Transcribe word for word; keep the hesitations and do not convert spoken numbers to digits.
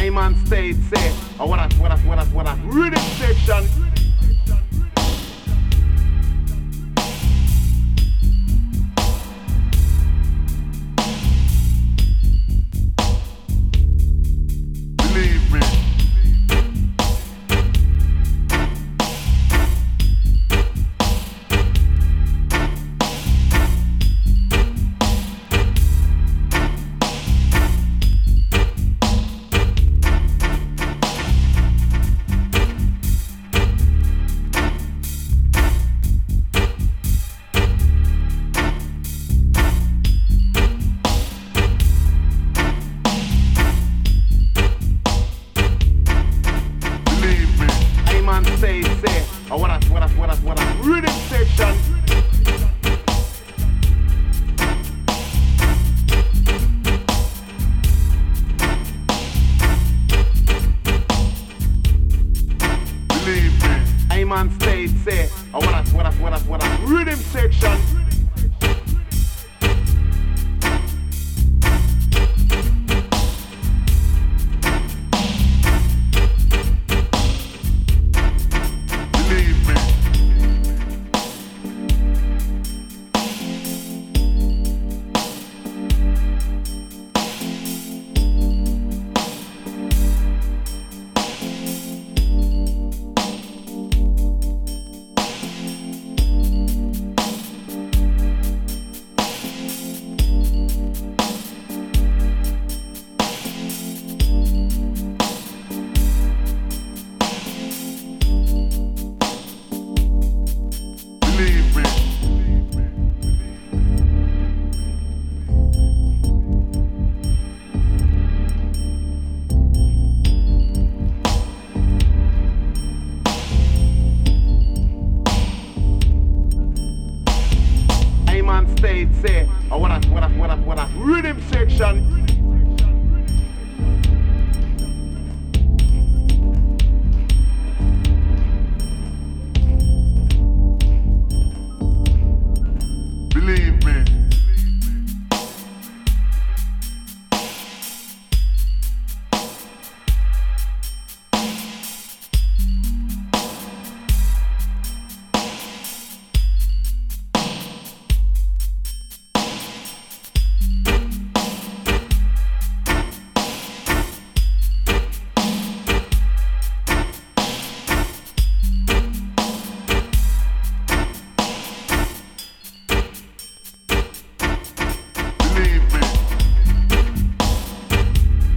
I'm on stage, say, I wanna, wanna, wanna, wanna, rhythm section. Believe me. Say, say, I wanna, wanna, wanna, wanna, rhythm section. Believe me. I'm on stage, say, I wanna, wanna, wanna, wanna, rhythm section. Stage, say, I wanna, wanna, wanna, wanna, rhythm section.